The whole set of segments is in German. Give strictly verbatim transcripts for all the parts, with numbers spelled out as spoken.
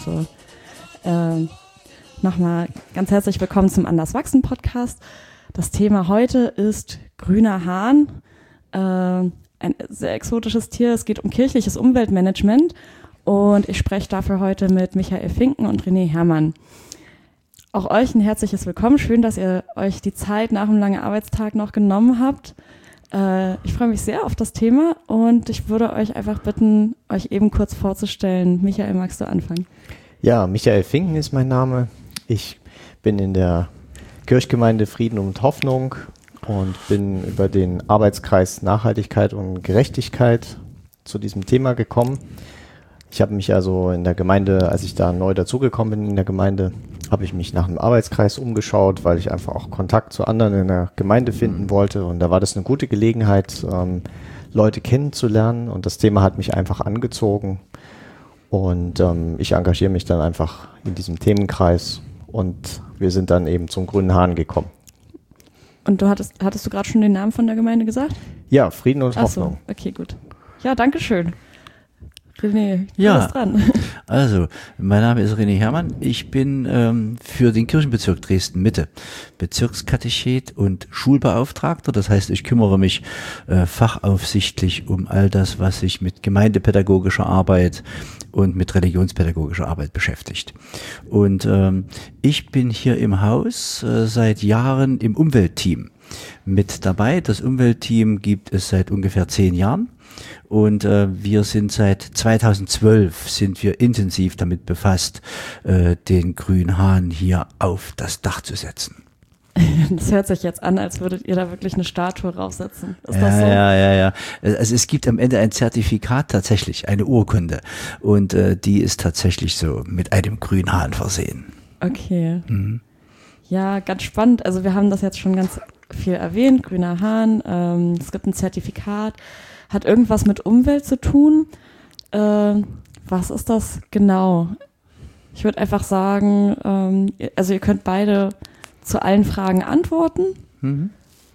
So, äh, nochmal ganz herzlich willkommen zum Anders Wachsen Podcast. Das Thema heute ist grüner Hahn, äh, ein sehr exotisches Tier. Es geht um kirchliches Umweltmanagement und ich spreche dafür heute mit Michael Finken und René Herrmann. Auch euch ein herzliches Willkommen. Schön, dass ihr euch die Zeit nach einem langen Arbeitstag noch genommen habt. Äh, ich freue mich sehr auf das Thema und ich würde euch einfach bitten, euch eben kurz vorzustellen. Michael, magst du anfangen? Ja, Michael Finken ist mein Name. Ich bin in der Kirchgemeinde Frieden und Hoffnung und bin über den Arbeitskreis Nachhaltigkeit und Gerechtigkeit zu diesem Thema gekommen. Ich habe mich also in der Gemeinde, als ich da neu dazugekommen bin in der Gemeinde, habe ich mich nach einem Arbeitskreis umgeschaut, weil ich einfach auch Kontakt zu anderen in der Gemeinde finden wollte. Und da war das eine gute Gelegenheit, ähm, Leute kennenzulernen. Und das Thema hat mich einfach angezogen. Und ähm, ich engagiere mich dann einfach in diesem Themenkreis. Und wir sind dann eben zum Grünen Hahn gekommen. Und du hattest, hattest du gerade schon den Namen von der Gemeinde gesagt? Ja, Frieden und Ach Hoffnung. So, okay, gut. Ja, danke schön. René, du ja, bist dran. Also, mein Name ist René Herrmann. Ich bin ähm, für den Kirchenbezirk Dresden-Mitte Bezirkskatechet und Schulbeauftragter. Das heißt, ich kümmere mich äh, fachaufsichtlich um all das, was sich mit gemeindepädagogischer Arbeit und mit religionspädagogischer Arbeit beschäftigt. Und ähm, ich bin hier im Haus äh, seit Jahren im Umweltteam mit dabei. Das Umweltteam gibt es seit ungefähr zehn Jahren. Und äh, wir sind seit zweitausendzwölf sind wir intensiv damit befasst, äh, den grünen Hahn hier auf das Dach zu setzen. Das hört sich jetzt an, als würdet ihr da wirklich eine Statue raufsetzen. Ist ja, das so? Ja, ja, ja. Also es gibt am Ende ein Zertifikat tatsächlich, eine Urkunde. Und äh, die ist tatsächlich so mit einem grünen Hahn versehen. Okay. Mhm. Ja, ganz spannend. Also wir haben das jetzt schon ganz viel erwähnt, grüner Hahn. Ähm, es gibt ein Zertifikat. Hat irgendwas mit Umwelt zu tun? Äh, was ist das genau? Ich würde einfach sagen, ähm, also ihr könnt beide zu allen Fragen antworten. Mhm.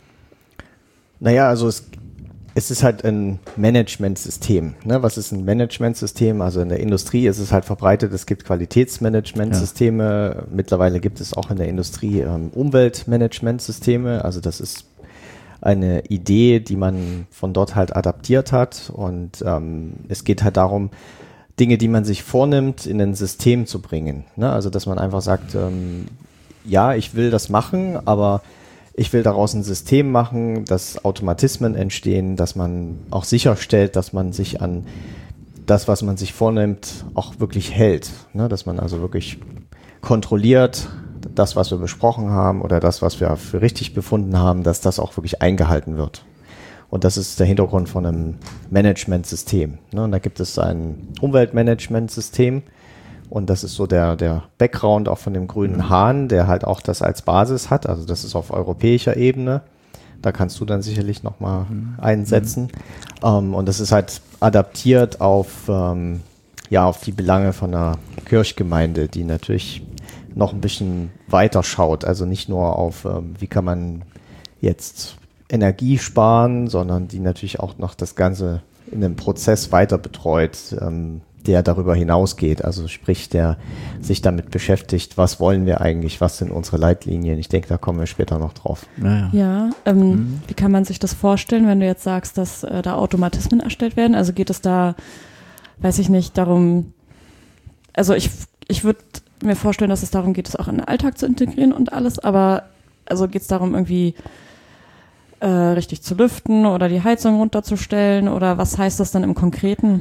Naja, also es, es ist halt ein Managementsystem. Ne? Was ist ein Managementsystem? Also in der Industrie ist es halt verbreitet, es gibt Qualitätsmanagementsysteme. Ja. Mittlerweile gibt es auch in der Industrie ähm, Umweltmanagementsysteme. Also das ist eine Idee, die man von dort halt adaptiert hat und ähm, es geht halt darum, Dinge, die man sich vornimmt, in ein System zu bringen. Ne? Also dass man einfach sagt, ähm, ja, ich will das machen, aber ich will daraus ein System machen, dass Automatismen entstehen, dass man auch sicherstellt, dass man sich an das, was man sich vornimmt, auch wirklich hält. Ne? Dass man also wirklich kontrolliert, das, was wir besprochen haben oder das, was wir für richtig befunden haben, dass das auch wirklich eingehalten wird. Und das ist der Hintergrund von einem Managementsystem. Ne? Und da gibt es ein Umweltmanagementsystem und das ist so der, der Background auch von dem grünen Hahn, der halt auch das als Basis hat. Also das ist auf europäischer Ebene. Da kannst du dann sicherlich nochmal mhm. einsetzen. Mhm. Um, und das ist halt adaptiert auf, ähm, ja, auf die Belange von einer Kirchgemeinde, die natürlich noch ein bisschen weiter schaut, also nicht nur auf, ähm, wie kann man jetzt Energie sparen, sondern die natürlich auch noch das Ganze in einem Prozess weiter betreut, ähm, der darüber hinausgeht, also sprich, der sich damit beschäftigt, was wollen wir eigentlich, was sind unsere Leitlinien. Ich denke, da kommen wir später noch drauf. Naja. Ja, ähm, mhm. Wie kann man sich das vorstellen, wenn du jetzt sagst, dass äh, da Automatismen erstellt werden? Also geht es da, weiß ich nicht, darum, also ich, ich würde mir vorstellen, dass es darum geht, es auch in den Alltag zu integrieren und alles, aber also geht es darum, irgendwie äh, richtig zu lüften oder die Heizung runterzustellen oder was heißt das dann im Konkreten?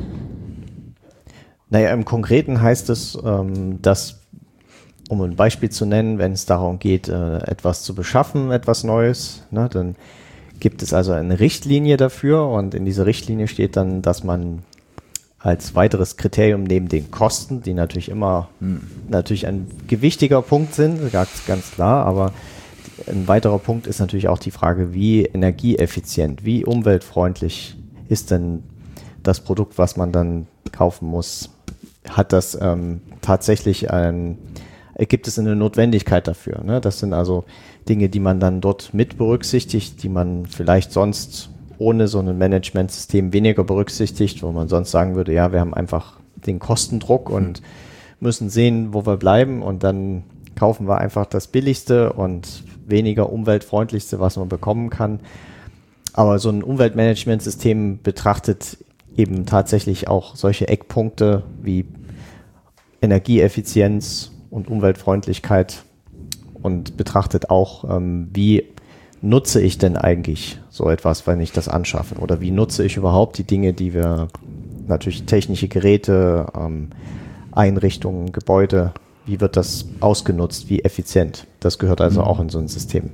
Naja, im Konkreten heißt es, ähm, dass, um ein Beispiel zu nennen, wenn es darum geht, äh, etwas zu beschaffen, etwas Neues, ne, dann gibt es also eine Richtlinie dafür und in dieser Richtlinie steht dann, dass man als weiteres Kriterium neben den Kosten, die natürlich immer hm. natürlich ein gewichtiger Punkt sind, ganz, ganz klar, aber ein weiterer Punkt ist natürlich auch die Frage, wie energieeffizient, wie umweltfreundlich ist denn das Produkt, was man dann kaufen muss? Hat das ähm, tatsächlich ein, gibt es eine Notwendigkeit dafür? Ne? Das sind also Dinge, die man dann dort mit berücksichtigt, die man vielleicht sonst ohne so ein Managementsystem weniger berücksichtigt, wo man sonst sagen würde, ja, wir haben einfach den Kostendruck und müssen sehen, wo wir bleiben und dann kaufen wir einfach das Billigste und weniger umweltfreundlichste, was man bekommen kann. Aber so ein Umweltmanagementsystem betrachtet eben tatsächlich auch solche Eckpunkte wie Energieeffizienz und Umweltfreundlichkeit und betrachtet auch, ähm, wie nutze ich denn eigentlich so etwas, wenn ich das anschaffe? Oder wie nutze ich überhaupt die Dinge, die wir, natürlich technische Geräte, ähm, Einrichtungen, Gebäude, wie wird das ausgenutzt, wie effizient? Das gehört also auch in so ein System.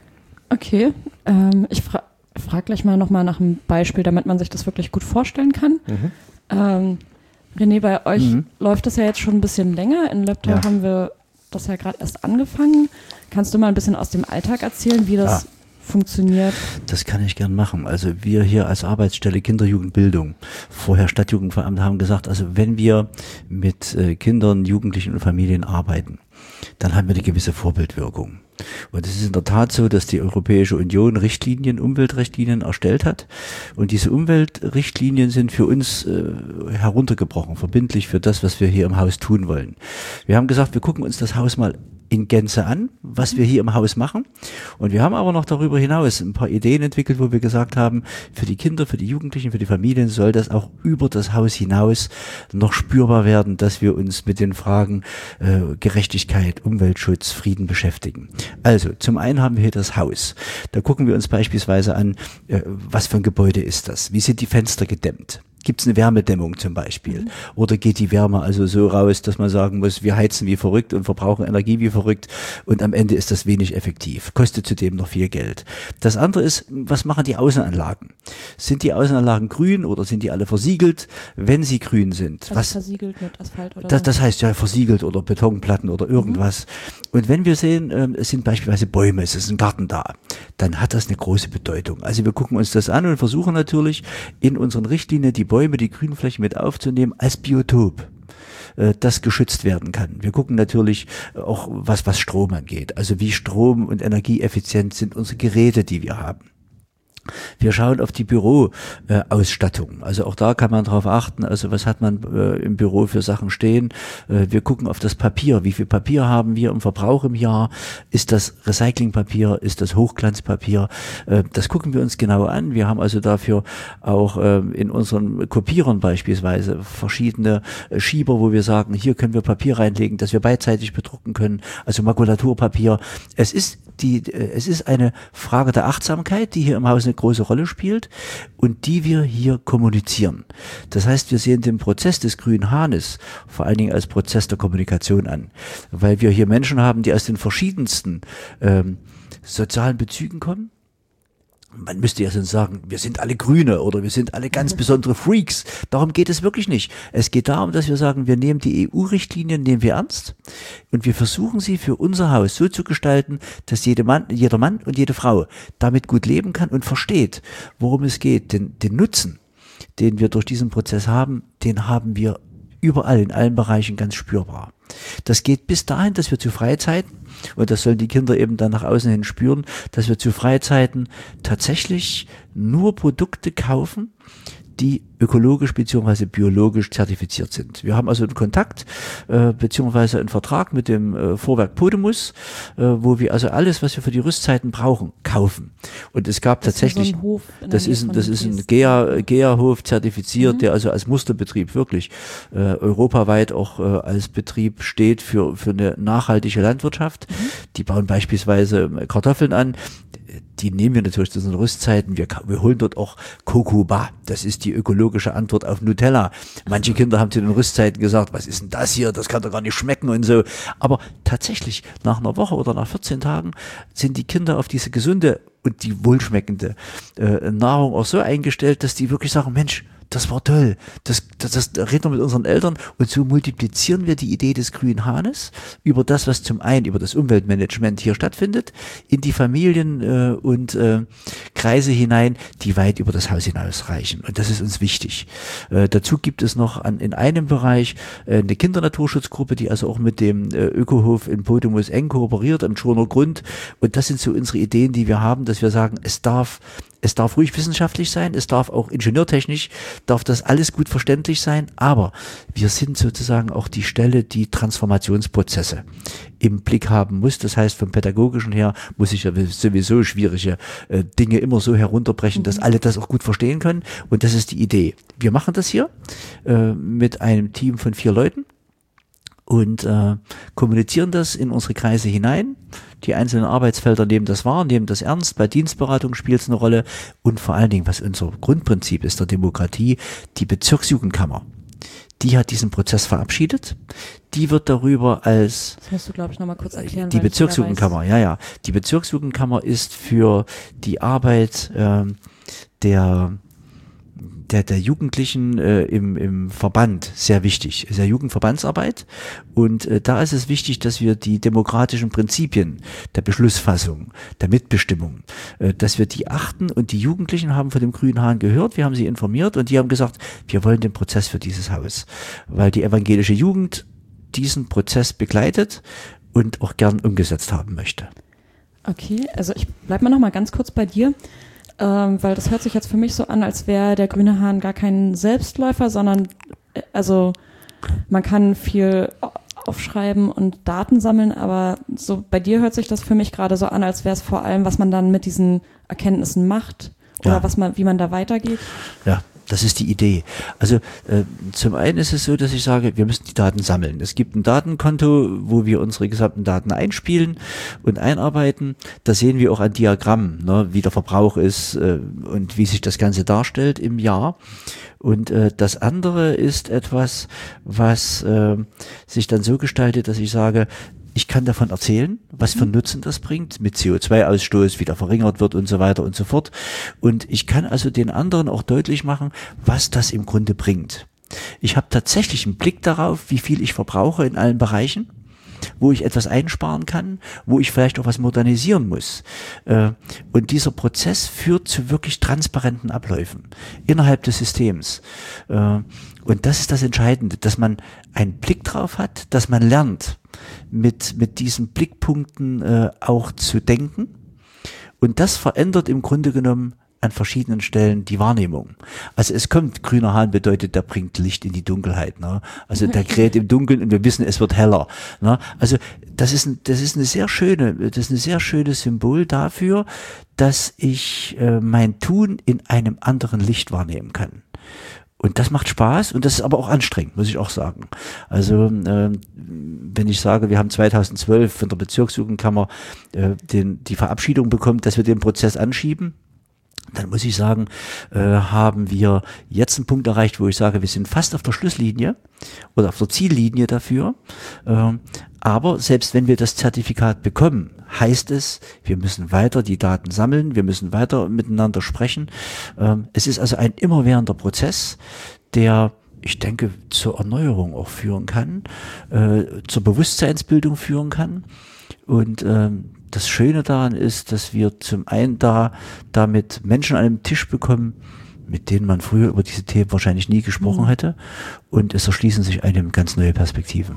Okay, ähm, ich fra- frage gleich mal nochmal nach einem Beispiel, damit man sich das wirklich gut vorstellen kann. Mhm. Ähm, René, bei euch Mhm. läuft das ja jetzt schon ein bisschen länger. In Leptau Ja. haben wir das ja gerade erst angefangen. Kannst du mal ein bisschen aus dem Alltag erzählen, wie das Ja. funktioniert? Das kann ich gern machen. Also wir hier als Arbeitsstelle Kinderjugendbildung, vorher Stadtjugendveramt, haben gesagt, also wenn wir mit äh, Kindern, Jugendlichen und Familien arbeiten, dann haben wir eine gewisse Vorbildwirkung. Und es ist in der Tat so, dass die Europäische Union Richtlinien, Umweltrichtlinien erstellt hat. Und diese Umweltrichtlinien sind für uns äh, heruntergebrochen, verbindlich für das, was wir hier im Haus tun wollen. Wir haben gesagt, wir gucken uns das Haus mal in Gänze an, was wir hier im Haus machen. Und wir haben aber noch darüber hinaus ein paar Ideen entwickelt, wo wir gesagt haben, für die Kinder, für die Jugendlichen, für die Familien soll das auch über das Haus hinaus noch spürbar werden, dass wir uns mit den Fragen äh, Gerechtigkeit, Umweltschutz, Frieden beschäftigen. Also, zum einen haben wir hier das Haus. Da gucken wir uns beispielsweise an, äh, was für ein Gebäude ist das? Wie sind die Fenster gedämmt? Gibt es eine Wärmedämmung zum Beispiel? Oder geht die Wärme also so raus, dass man sagen muss, wir heizen wie verrückt und verbrauchen Energie wie verrückt und am Ende ist das wenig effektiv, kostet zudem noch viel Geld. Das andere ist, was machen die Außenanlagen? Sind die Außenanlagen grün oder sind die alle versiegelt? Wenn sie grün sind, Also was versiegelt mit Asphalt oder das, so? das heißt ja versiegelt oder Betonplatten oder irgendwas. Mhm. Und wenn wir sehen, ähm, es sind beispielsweise Bäume, es ist ein Garten da, dann hat das eine große Bedeutung. Also wir gucken uns das an und versuchen natürlich in unseren Richtlinien die Bäume, die Grünflächen mit aufzunehmen als Biotop, äh, das geschützt werden kann. Wir gucken natürlich auch, was, was Strom angeht. Also wie strom- und energieeffizient sind unsere Geräte, die wir haben. Wir schauen auf die Büroausstattung. Äh, also auch da kann man drauf achten. Also was hat man äh, im Büro für Sachen stehen? Äh, wir gucken auf das Papier. Wie viel Papier haben wir im Verbrauch im Jahr? Ist das Recyclingpapier? Ist das Hochglanzpapier? Äh, das gucken wir uns genau an. Wir haben also dafür auch äh, in unseren Kopierern beispielsweise verschiedene äh, Schieber, wo wir sagen, hier können wir Papier reinlegen, dass wir beidseitig bedrucken können. Also Makulaturpapier. Es ist die, äh, es ist eine Frage der Achtsamkeit, die hier im Haus eine große Rolle spielt und die wir hier kommunizieren. Das heißt, wir sehen den Prozess des grünen Hahnes vor allen Dingen als Prozess der Kommunikation an, weil wir hier Menschen haben, die aus den verschiedensten ähm, sozialen Bezügen kommen. Man müsste ja sonst sagen, wir sind alle Grüne oder wir sind alle ganz besondere Freaks. Darum geht es wirklich nicht. Es geht darum, dass wir sagen, wir nehmen die E U-Richtlinien, nehmen wir ernst und wir versuchen sie für unser Haus so zu gestalten, dass jeder Mann, jeder Mann und jede Frau damit gut leben kann und versteht, worum es geht. Denn den Nutzen, den wir durch diesen Prozess haben, den haben wir überall in allen Bereichen ganz spürbar. Das geht bis dahin, dass wir zu Freizeiten, und das sollen die Kinder eben dann nach außen hin spüren, dass wir zu Freizeiten tatsächlich nur Produkte kaufen, die ökologisch bzw. biologisch zertifiziert sind. Wir haben also einen Kontakt äh, bzw. einen Vertrag mit dem äh, Vorwerk Podemus, äh, wo wir also alles, was wir für die Rüstzeiten brauchen, kaufen. Und es gab das tatsächlich, ist so ein Hof in der das Nähe ist ein, von das ist ein Dresden. G E A, G E A-Hof zertifiziert, Mhm. der also als Musterbetrieb wirklich äh, europaweit auch äh, als Betrieb steht für für eine nachhaltige Landwirtschaft. Mhm. Die bauen beispielsweise Kartoffeln an. Die nehmen wir natürlich zu unseren Rüstzeiten. Wir, wir holen dort auch Kokuba. Das ist die ökologische Antwort auf Nutella. Manche Kinder haben zu den Rüstzeiten gesagt, was ist denn das hier? Das kann doch gar nicht schmecken und so. Aber tatsächlich, nach einer Woche oder nach vierzehn Tagen sind die Kinder auf diese gesunde und die wohlschmeckende äh, Nahrung auch so eingestellt, dass die wirklich sagen, Mensch, das war toll. Das, das, das da reden wir mit unseren Eltern und so multiplizieren wir die Idee des grünen Hahnes über das, was zum einen über das Umweltmanagement hier stattfindet, in die Familien äh, und äh, Kreise hinein, die weit über das Haus hinaus reichen. Und das ist uns wichtig. Äh, dazu gibt es noch an, in einem Bereich äh, eine Kindernaturschutzgruppe, die also auch mit dem äh, Ökohof in Podemus eng kooperiert, am Schurner Grund. Und das sind so unsere Ideen, die wir haben, dass wir sagen, es darf Es darf ruhig wissenschaftlich sein, es darf auch ingenieurtechnisch, darf das alles gut verständlich sein, aber wir sind sozusagen auch die Stelle, die Transformationsprozesse im Blick haben muss. Das heißt, vom Pädagogischen her muss ich ja sowieso schwierige äh, Dinge immer so herunterbrechen, dass alle das auch gut verstehen können. Und das ist die Idee. Wir machen das hier äh, mit einem Team von vier Leuten und äh, kommunizieren das in unsere Kreise hinein. Die einzelnen Arbeitsfelder nehmen das wahr, nehmen das ernst. Bei Dienstberatung spielt es eine Rolle. Und vor allen Dingen, was unser Grundprinzip ist der Demokratie, die Bezirksjugendkammer. Die hat diesen Prozess verabschiedet. Die wird darüber als... Das musst du, glaube ich, nochmal kurz erklären. Die Bezirksjugendkammer, ja, ja. Die Bezirksjugendkammer ist für die Arbeit ähm, der... Der, der Jugendlichen äh, im, im Verband sehr wichtig, ist ja Jugendverbandsarbeit und äh, da ist es wichtig, dass wir die demokratischen Prinzipien der Beschlussfassung, der Mitbestimmung, äh, dass wir die achten und die Jugendlichen haben von dem Grünen Hahn gehört, wir haben sie informiert und die haben gesagt, wir wollen den Prozess für dieses Haus, weil die evangelische Jugend diesen Prozess begleitet und auch gern umgesetzt haben möchte. Okay, also ich bleib mal noch mal ganz kurz bei dir. Ähm, weil das hört sich jetzt für mich so an, als wäre der Grüne Hahn gar kein Selbstläufer, sondern äh, also man kann viel aufschreiben und Daten sammeln, aber so bei dir hört sich das für mich gerade so an, als wäre es vor allem, was man dann mit diesen Erkenntnissen macht oder ja. was man, wie man da weitergeht. Ja. Das ist die Idee. Also äh, zum einen ist es so, dass ich sage, wir müssen die Daten sammeln. Es gibt ein Datenkonto, wo wir unsere gesamten Daten einspielen und einarbeiten. Da sehen wir auch ein Diagramm, ne, wie der Verbrauch ist äh, und wie sich das Ganze darstellt im Jahr. Und äh, das andere ist etwas, was äh, sich dann so gestaltet, dass ich sage, ich kann davon erzählen, was für Nutzen das bringt, mit C O zwei Ausstoß, wie der verringert wird und so weiter und so fort. Und ich kann also den anderen auch deutlich machen, was das im Grunde bringt. Ich habe tatsächlich einen Blick darauf, wie viel ich verbrauche in allen Bereichen, wo ich etwas einsparen kann, wo ich vielleicht auch was modernisieren muss. Und dieser Prozess führt zu wirklich transparenten Abläufen innerhalb des Systems. Und das ist das Entscheidende, dass man einen Blick drauf hat, dass man lernt, mit mit diesen Blickpunkten äh, auch zu denken. Und das verändert im Grunde genommen an verschiedenen Stellen die Wahrnehmung. Also es kommt, grüner Hahn bedeutet, der bringt Licht in die Dunkelheit. Ne? Also der kräht im Dunkeln und wir wissen, es wird heller. Ne? Also das ist, ein, das ist eine sehr schöne, das ist ein sehr schönes Symbol dafür, dass ich äh, mein Tun in einem anderen Licht wahrnehmen kann. Und das macht Spaß und das ist aber auch anstrengend, muss ich auch sagen. Also äh, wenn ich sage, wir haben zweitausendzwölf von der Bezirksjugendkammer äh, den, die Verabschiedung bekommen, dass wir den Prozess anschieben, dann muss ich sagen, äh, haben wir jetzt einen Punkt erreicht, wo ich sage, wir sind fast auf der Schlusslinie oder auf der Ziellinie dafür. Äh, aber selbst wenn wir das Zertifikat bekommen, heißt es, wir müssen weiter die Daten sammeln, wir müssen weiter miteinander sprechen. Ähm, es ist also ein immerwährender Prozess, der, ich denke, zur Erneuerung auch führen kann, äh, zur Bewusstseinsbildung führen kann. Und ähm, das Schöne daran ist, dass wir zum einen da damit Menschen an einem Tisch bekommen, mit denen man früher über diese Themen wahrscheinlich nie gesprochen hätte. Und es erschließen sich einem ganz neue Perspektiven.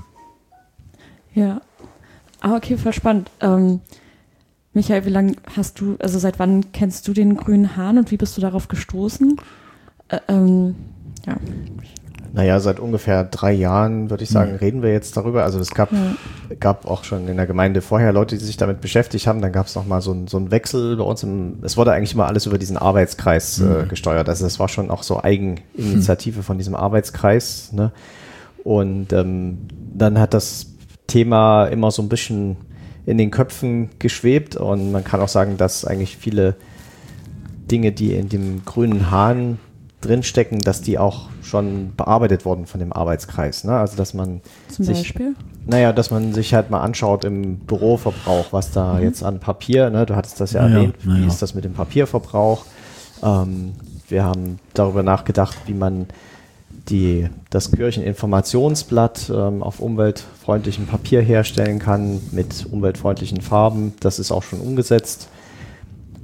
Ja, ah, okay, voll spannend. Ähm, Michael, wie lange hast du, also seit wann kennst du den Grünen Hahn und wie bist du darauf gestoßen? Äh, ähm, ja. Naja, seit ungefähr drei Jahren, würde ich sagen, mhm. reden wir jetzt darüber. Also es gab, ja. gab auch schon in der Gemeinde vorher Leute, die sich damit beschäftigt haben. Dann gab es nochmal so, ein, so einen Wechsel bei uns. Im, es wurde eigentlich immer alles über diesen Arbeitskreis mhm. äh, gesteuert. Also das war schon auch so Eigeninitiative mhm. von diesem Arbeitskreis. Ne? Und ähm, dann hat das Thema immer so ein bisschen in den Köpfen geschwebt. Und man kann auch sagen, dass eigentlich viele Dinge, die in dem Grünen Hahn drinstecken, dass die auch schon bearbeitet wurden von dem Arbeitskreis. Ne? Also dass man Zum sich, Beispiel? Naja, dass man sich halt mal anschaut im Büroverbrauch, was da mhm. jetzt an Papier, ne? Du hattest das ja naja, erwähnt, naja. wie ist das mit dem Papierverbrauch? Ähm, wir haben darüber nachgedacht, wie man die, das Kircheninformationsblatt ähm, auf umweltfreundlichem Papier herstellen kann, mit umweltfreundlichen Farben. Das ist auch schon umgesetzt.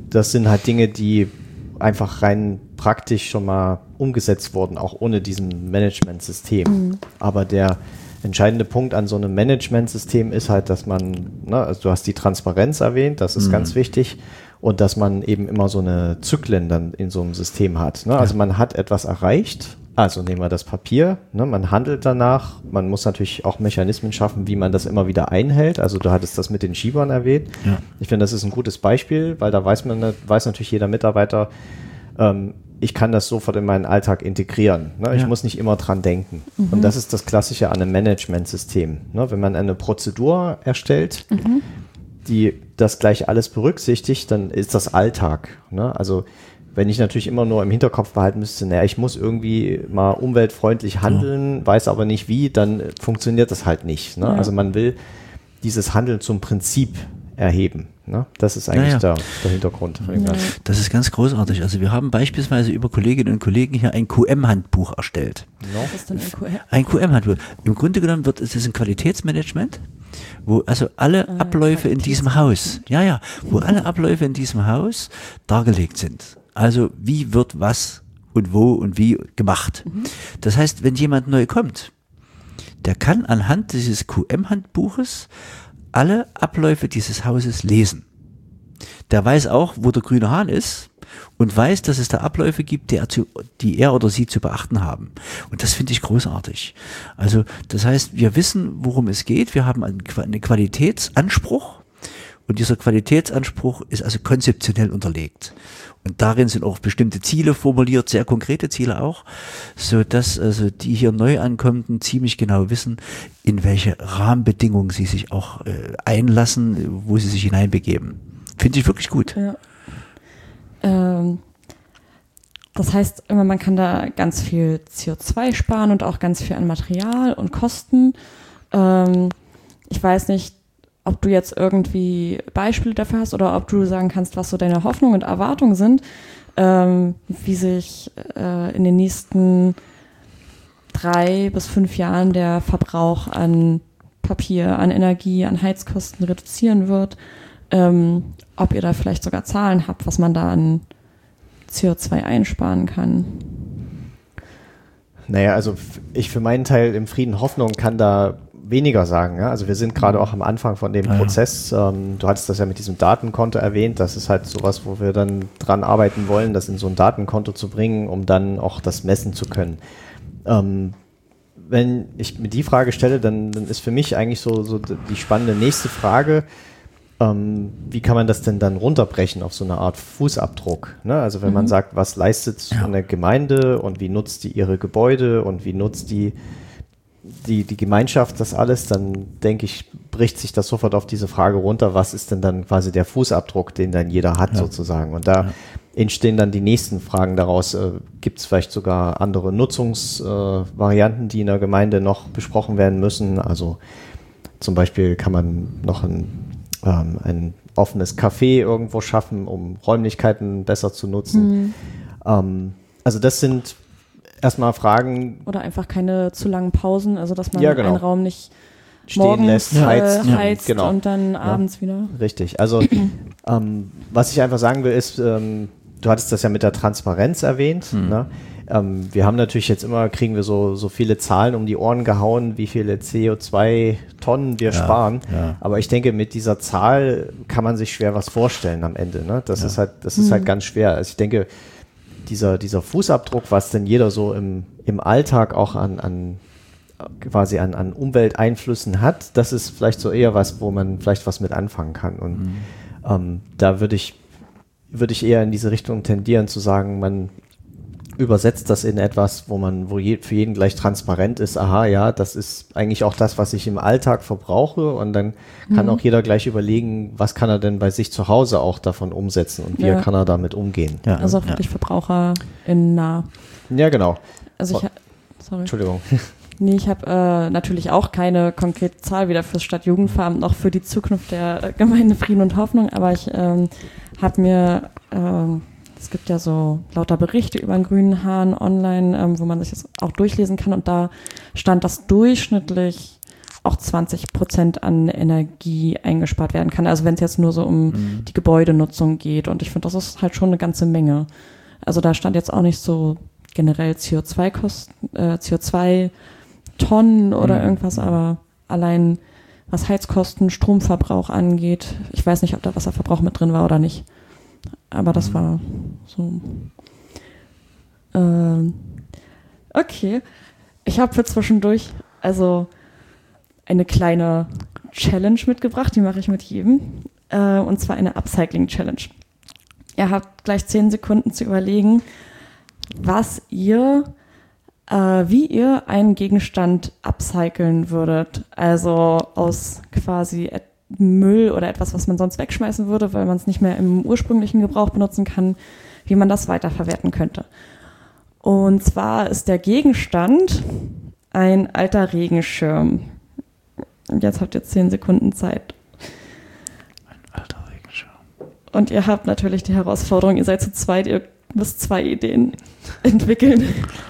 das sind halt Dinge, die einfach rein praktisch schon mal umgesetzt wurden, auch ohne diesen Managementsystem. Mhm. Aber der entscheidende Punkt an so einem Managementsystem ist halt, dass man, ne, also du hast die Transparenz erwähnt, das ist mhm. ganz wichtig, und dass man eben immer so eine Zyklen dann in so einem System hat. Ne? Also man hat etwas erreicht, also nehmen wir das Papier, ne? Man handelt danach, man muss natürlich auch Mechanismen schaffen, wie man das immer wieder einhält. Also du hattest das mit den Schiebern erwähnt. Ja. Ich finde, das ist ein gutes Beispiel, weil da weiß man, weiß natürlich jeder Mitarbeiter, ähm, ich kann das sofort in meinen Alltag integrieren. Ne? Ich ja. muss nicht immer dran denken. Mhm. Und das ist das Klassische an einem Managementsystem. Ne? Wenn man eine Prozedur erstellt, mhm. die das gleich alles berücksichtigt, dann ist das Alltag. Ne? Also wenn ich natürlich immer nur im Hinterkopf behalten müsste, naja, ich muss irgendwie mal umweltfreundlich handeln, ja. weiß aber nicht wie, dann funktioniert das halt nicht. Ne? Ja. Also man will dieses Handeln zum Prinzip erheben. Ne? Das ist eigentlich ja, ja. Der, der Hintergrund von dem Ganzen. Das ist ganz großartig. Also wir haben beispielsweise über Kolleginnen und Kollegen hier ein Q M-Handbuch erstellt. No. Was ist denn ein Q M? Ein Q M-Handbuch. Im Grunde genommen wird es ist ein Qualitätsmanagement, wo also alle ah, Abläufe in diesem Haus, ja, ja, wo alle Abläufe in diesem Haus dargelegt sind. Also wie wird was und wo und wie gemacht. Mhm. Das heißt, wenn jemand neu kommt, der kann anhand dieses Q M-Handbuches alle Abläufe dieses Hauses lesen. Der weiß auch, wo der grüne Hahn ist und weiß, dass es da Abläufe gibt, die er, zu, die er oder sie zu beachten haben. Und das finde ich großartig. Also das heißt, wir wissen, worum es geht. Wir haben einen, einen Qualitätsanspruch und dieser Qualitätsanspruch ist also konzeptionell unterlegt. Und darin sind auch bestimmte Ziele formuliert, sehr konkrete Ziele auch, so dass also die hier neu ankommenden ziemlich genau wissen, in welche Rahmenbedingungen sie sich auch äh, einlassen, wo sie sich hineinbegeben. Finde ich wirklich gut. Ja. Ähm, das heißt, immer man kann da ganz viel C O zwei sparen und auch ganz viel an Material und Kosten. Ähm, ich weiß nicht, ob du jetzt irgendwie Beispiele dafür hast oder ob du sagen kannst, was so deine Hoffnungen und Erwartungen sind, ähm, wie sich äh, in den nächsten drei bis fünf Jahren der Verbrauch an Papier, an Energie, an Heizkosten reduzieren wird, ähm, ob ihr da vielleicht sogar Zahlen habt, was man da an C O zwei einsparen kann. Naja, also ich für meinen Teil im Frieden Hoffnung kann da weniger sagen. Ja? Also wir sind gerade auch am Anfang von dem ja, Prozess. Ähm, du hattest das ja mit diesem Datenkonto erwähnt. Das ist halt sowas, wo wir dann dran arbeiten wollen, das in so ein Datenkonto zu bringen, um dann auch das messen zu können. Ähm, wenn ich mir die Frage stelle, dann, dann ist für mich eigentlich so, so die spannende nächste Frage, ähm, wie kann man das denn dann runterbrechen auf so eine Art Fußabdruck? Ne? Also wenn mhm. man sagt, was leistet ja. eine Gemeinde und wie nutzt die ihre Gebäude und wie nutzt die Die, die Gemeinschaft, das alles, dann denke ich, bricht sich das sofort auf diese Frage runter, was ist denn dann quasi der Fußabdruck, den dann jeder hat ja. sozusagen. Und da ja. entstehen dann die nächsten Fragen daraus. Äh, gibt es vielleicht sogar andere Nutzungsvarianten, äh, die in der Gemeinde noch besprochen werden müssen? Also zum Beispiel kann man noch ein, ähm, ein offenes Café irgendwo schaffen, um Räumlichkeiten besser zu nutzen. Mhm. Ähm, also das sind erstmal Fragen. Oder einfach keine zu langen Pausen, also dass man ja, genau. einen Raum nicht stehen morgens lässt, äh, heizt, heizt ja, genau. und dann ja. abends wieder. Richtig. Also ähm, was ich einfach sagen will, ist, ähm, du hattest das ja mit der Transparenz erwähnt. Mhm. Ne? Ähm, wir haben natürlich jetzt immer, kriegen wir so, so viele Zahlen um die Ohren gehauen, wie viele C O zwei Tonnen wir ja, sparen. Ja. Aber ich denke, mit dieser Zahl kann man sich schwer was vorstellen am Ende. Ne? Das ja. ist halt, das ist mhm. halt ganz schwer. Also ich denke, Dieser, dieser Fußabdruck, was denn jeder so im, im Alltag auch an, an quasi an, an Umwelteinflüssen hat, das ist vielleicht so eher was, wo man vielleicht was mit anfangen kann. Und mhm. ähm, da würde ich, würde ich eher in diese Richtung tendieren, zu sagen, man übersetzt das in etwas, wo man, wo je, für jeden gleich transparent ist, aha, ja, das ist eigentlich auch das, was ich im Alltag verbrauche, und dann kann mhm. auch jeder gleich überlegen, was kann er denn bei sich zu Hause auch davon umsetzen und wie ja. kann er damit umgehen. Ja. Also auch wirklich ja. VerbraucherInnen nah. Ja, genau. Also ich, sorry. Entschuldigung. Nee, ich habe äh, natürlich auch keine konkrete Zahl weder fürs Stadtjugendveramt noch für die Zukunft der äh, Gemeinde Frieden und Hoffnung, aber ich ähm, habe mir ähm, es gibt ja so lauter Berichte über den grünen Hahn online, ähm, wo man sich das auch durchlesen kann, und da stand, dass durchschnittlich auch zwanzig Prozent an Energie eingespart werden kann. Also wenn es jetzt nur so um mhm. die Gebäudenutzung geht. Und ich finde, das ist halt schon eine ganze Menge. Also da stand jetzt auch nicht so generell C O zwei Kosten, äh, C O zwei Tonnen oder mhm. irgendwas, aber allein was Heizkosten, Stromverbrauch angeht, ich weiß nicht, ob da Wasserverbrauch mit drin war oder nicht. Aber das mhm. war so. Ähm, okay. Ich habe für zwischendurch also eine kleine Challenge mitgebracht, die mache ich mit jedem. Äh, und zwar eine Upcycling-Challenge. Ihr habt gleich zehn Sekunden zu überlegen, was ihr, äh, wie ihr einen Gegenstand upcyclen würdet. Also aus quasi Müll oder etwas, was man sonst wegschmeißen würde, weil man es nicht mehr im ursprünglichen Gebrauch benutzen kann, wie man das weiterverwerten könnte. Und zwar ist der Gegenstand ein alter Regenschirm. Und jetzt habt ihr zehn Sekunden Zeit. Ein alter Regenschirm. Und ihr habt natürlich die Herausforderung, ihr seid zu zweit, ihr müsst zwei Ideen entwickeln.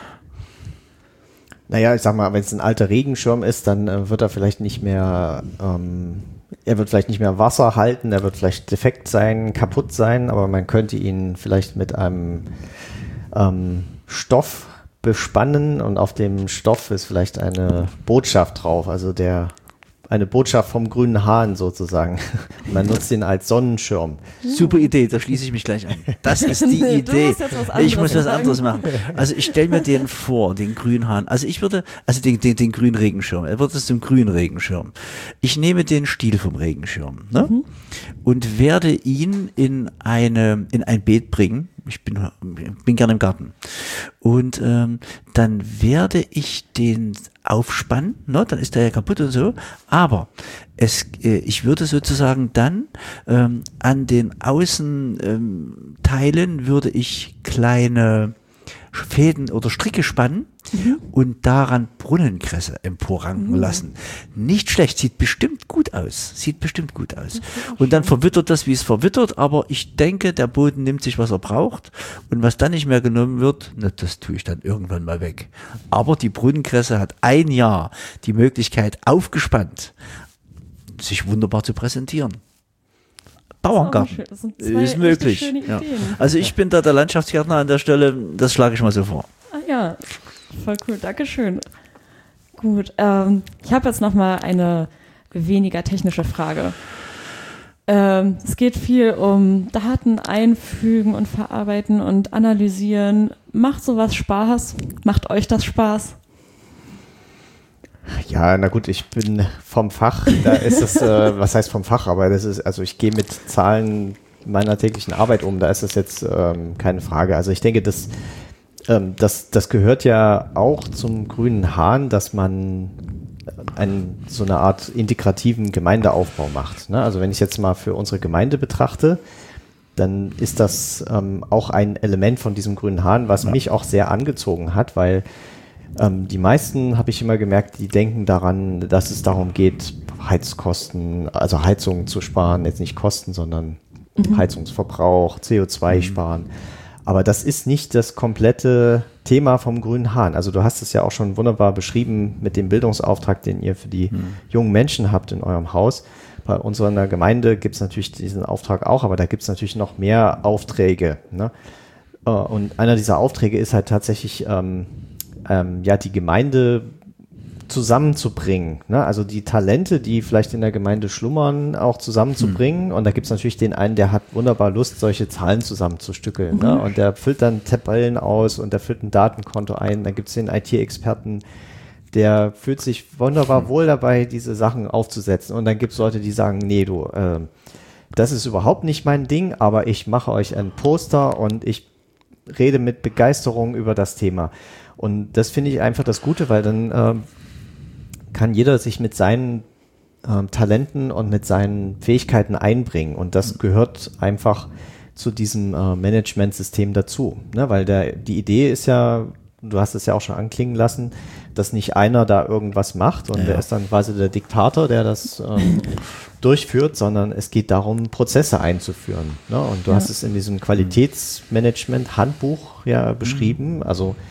Naja, ich sag mal, wenn es ein alter Regenschirm ist, dann äh, wird er vielleicht nicht mehr, ähm, er wird vielleicht nicht mehr Wasser halten, er wird vielleicht defekt sein, kaputt sein, aber man könnte ihn vielleicht mit einem ähm, Stoff bespannen und auf dem Stoff ist vielleicht eine Botschaft drauf, also der eine Botschaft vom grünen Hahn sozusagen. Man nutzt ihn als Sonnenschirm. Super Idee, da schließe ich mich gleich an. Das ist die Idee. Ich muss was anderes machen. Also ich stelle mir den vor, den grünen Hahn. Also ich würde, also den, den, den grünen Regenschirm. Er wird es zum grünen Regenschirm. Ich nehme den Stiel vom Regenschirm, ne? Mhm. Und werde ihn in eine, in ein Beet bringen. Ich bin, bin gerne im Garten. Und ähm, dann werde ich den aufspannen, ne? Dann ist der ja kaputt und so. Aber es, äh, ich würde sozusagen dann ähm, an den Außenteilen ähm, würde ich kleine Fäden oder Stricke spannen mhm. und daran Brunnenkresse emporranken mhm. lassen. Nicht schlecht, sieht bestimmt gut aus. Sieht bestimmt gut aus. Und dann verwittert das, wie es verwittert, aber ich denke, der Boden nimmt sich, was er braucht und was dann nicht mehr genommen wird, na, das tue ich dann irgendwann mal weg. Aber die Brunnenkresse hat ein Jahr die Möglichkeit, aufgespannt, sich wunderbar zu präsentieren. Bauerngarten. Das sind zwei ist möglich. Ja. Also ich bin da der Landschaftsgärtner an der Stelle, das schlage ich mal so vor. Ah ja, voll cool, Dankeschön. Gut, ähm, ich habe jetzt noch mal eine weniger technische Frage. Ähm, es geht viel um Daten einfügen und verarbeiten und analysieren. Macht sowas Spaß? Macht euch das Spaß? Ja, na gut, ich bin vom Fach, da ist es, äh, was heißt vom Fach, aber das ist, also ich gehe mit Zahlen meiner täglichen Arbeit um, da ist es jetzt ähm, keine Frage. Also ich denke, das, ähm, das, das gehört ja auch zum grünen Hahn, dass man einen, so eine Art integrativen Gemeindeaufbau macht, ne? Also wenn ich jetzt mal für unsere Gemeinde betrachte, dann ist das ähm, auch ein Element von diesem grünen Hahn, was ja. mich auch sehr angezogen hat, weil Ähm, die meisten, habe ich immer gemerkt, die denken daran, dass es darum geht, Heizkosten, also Heizungen zu sparen, jetzt nicht Kosten, sondern mhm. Heizungsverbrauch, C O zwei mhm. sparen. Aber das ist nicht das komplette Thema vom grünen Hahn. Also du hast es ja auch schon wunderbar beschrieben mit dem Bildungsauftrag, den ihr für die mhm. jungen Menschen habt in eurem Haus. Bei unserer Gemeinde gibt es natürlich diesen Auftrag auch, aber da gibt es natürlich noch mehr Aufträge, ne? Und einer dieser Aufträge ist halt tatsächlich ähm, Ähm, ja, die Gemeinde zusammenzubringen, ne? Also die Talente, die vielleicht in der Gemeinde schlummern, auch zusammenzubringen. Mhm. Und da gibt es natürlich den einen, der hat wunderbar Lust, solche Zahlen zusammenzustückeln. Mhm. Ne? Und der füllt dann Tabellen aus und der füllt ein Datenkonto ein. Dann gibt es den I T-Experten, der fühlt sich wunderbar wohl dabei, diese Sachen aufzusetzen. Und dann gibt es Leute, die sagen, nee, du, äh, das ist überhaupt nicht mein Ding, aber ich mache euch ein Poster und ich rede mit Begeisterung über das Thema. Und das finde ich einfach das Gute, weil dann ähm, kann jeder sich mit seinen ähm, Talenten und mit seinen Fähigkeiten einbringen. Und das gehört einfach zu diesem äh, Managementsystem dazu. Ne? Weil der, die Idee ist ja, du hast es ja auch schon anklingen lassen, dass nicht einer da irgendwas macht und ja. der ist dann quasi der Diktator, der das ähm, durchführt, sondern es geht darum, Prozesse einzuführen. Ne? Und du ja. hast es in diesem Qualitätsmanagement-Handbuch ja beschrieben. Also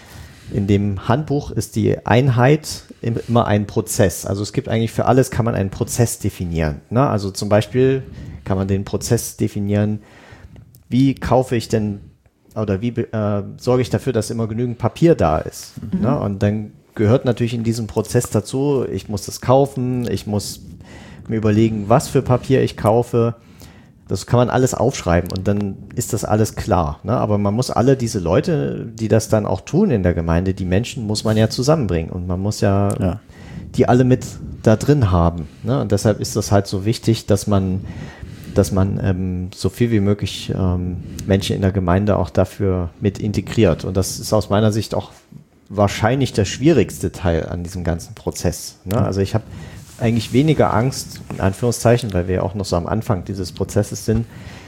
in dem Handbuch ist die Einheit immer ein Prozess. Also es gibt eigentlich für alles, kann man einen Prozess definieren. Ne? Also zum Beispiel kann man den Prozess definieren, wie kaufe ich denn oder wie äh, sorge ich dafür, dass immer genügend Papier da ist. Mhm. Ne? Und dann gehört natürlich in diesem Prozess dazu, ich muss das kaufen, ich muss mir überlegen, was für Papier ich kaufe. Das kann man alles aufschreiben und dann ist das alles klar. Ne? Aber man muss alle diese Leute, die das dann auch tun in der Gemeinde, die Menschen muss man ja zusammenbringen und man muss ja, ja. die alle mit da drin haben. Ne? Und deshalb ist das halt so wichtig, dass man, dass man ähm, so viel wie möglich ähm, Menschen in der Gemeinde auch dafür mit integriert. Und das ist aus meiner Sicht auch wahrscheinlich der schwierigste Teil an diesem ganzen Prozess. Ne? Also ich habe eigentlich weniger Angst, in Anführungszeichen, weil wir ja auch noch so am Anfang dieses Prozesses sind,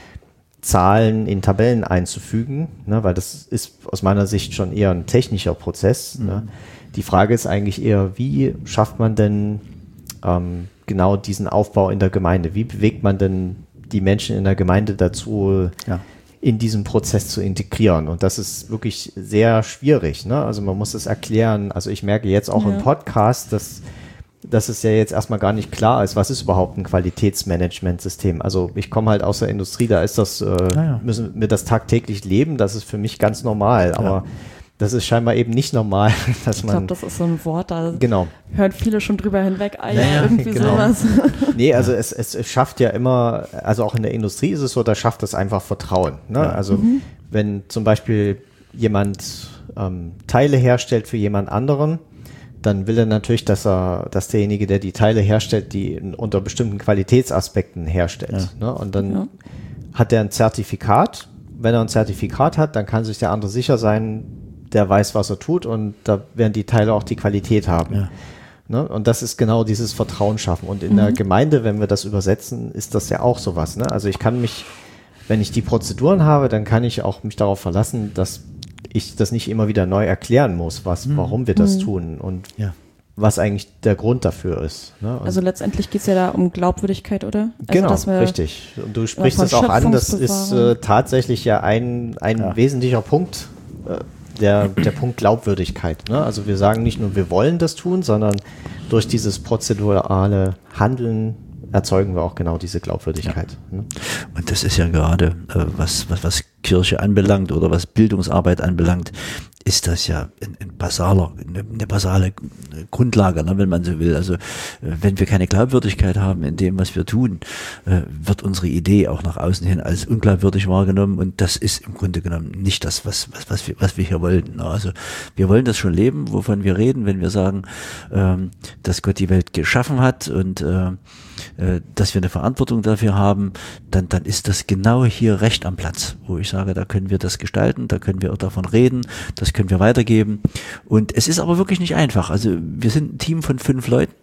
Zahlen in Tabellen einzufügen, ne, weil das ist aus meiner Sicht schon eher ein technischer Prozess. Mhm. Ne. Die Frage ist eigentlich eher, wie schafft man denn ähm, genau diesen Aufbau in der Gemeinde? Wie bewegt man denn die Menschen in der Gemeinde dazu, ja. in diesen Prozess zu integrieren? Und das ist wirklich sehr schwierig. Ne? Also man muss es erklären. Also ich merke jetzt auch ja. im Podcast, dass dass es ja jetzt erstmal gar nicht klar ist, was ist überhaupt ein Qualitätsmanagementsystem. Also ich komme halt aus der Industrie, da ist das, äh, ah, ja. müssen wir das tagtäglich leben, das ist für mich ganz normal, aber ja. das ist scheinbar eben nicht normal, dass ich man... Ich glaube, das ist so ein Wort, da genau. hören viele schon drüber hinweg, ah ja, ja irgendwie genau. sowas. Nee, also es, es, es schafft ja immer, also auch in der Industrie ist es so, da schafft es einfach Vertrauen. Ne? Ja. Also mhm. wenn zum Beispiel jemand ähm, Teile herstellt für jemand anderen, dann will er natürlich, dass er, dass derjenige, der die Teile herstellt, die unter bestimmten Qualitätsaspekten herstellt. Ja. Ne? Und dann ja. hat er ein Zertifikat. Wenn er ein Zertifikat hat, dann kann sich der andere sicher sein, der weiß, was er tut und da werden die Teile auch die Qualität haben. Ja. Ne? Und das ist genau dieses Vertrauen schaffen. Und in mhm. der Gemeinde, wenn wir das übersetzen, ist das ja auch sowas. Ne? Also ich kann mich, wenn ich die Prozeduren habe, dann kann ich auch mich darauf verlassen, dass ich das nicht immer wieder neu erklären muss, was, mhm. warum wir das mhm. tun und ja. was eigentlich der Grund dafür ist. Ne? Also letztendlich geht es ja da um Glaubwürdigkeit, oder? Also genau, dass wir richtig. Und du sprichst es auch an, das ist äh, tatsächlich ja ein, ein ja. wesentlicher Punkt, äh, der, der Punkt Glaubwürdigkeit. Ne? Also wir sagen nicht nur, wir wollen das tun, sondern durch dieses prozedurale Handeln erzeugen wir auch genau diese Glaubwürdigkeit. Ja. Ne? Und das ist ja gerade, äh, was, was, was Kirche anbelangt oder was Bildungsarbeit anbelangt, ist das ja ein, ein basaler, eine, eine basale Grundlage, ne, wenn man so will. Also wenn wir keine Glaubwürdigkeit haben in dem, was wir tun, äh, wird unsere Idee auch nach außen hin als unglaubwürdig wahrgenommen und das ist im Grunde genommen nicht das, was, was, was, wir, was wir hier wollten. Also wir wollen das schon leben, wovon wir reden, wenn wir sagen, ähm, dass Gott die Welt geschaffen hat und äh, äh, dass wir eine Verantwortung dafür haben, dann, dann ist das genau hier recht am Platz, wo ich sage, da können wir das gestalten, da können wir auch davon reden, das können wir weitergeben. Und es ist aber wirklich nicht einfach. Also wir sind ein Team von fünf Leuten.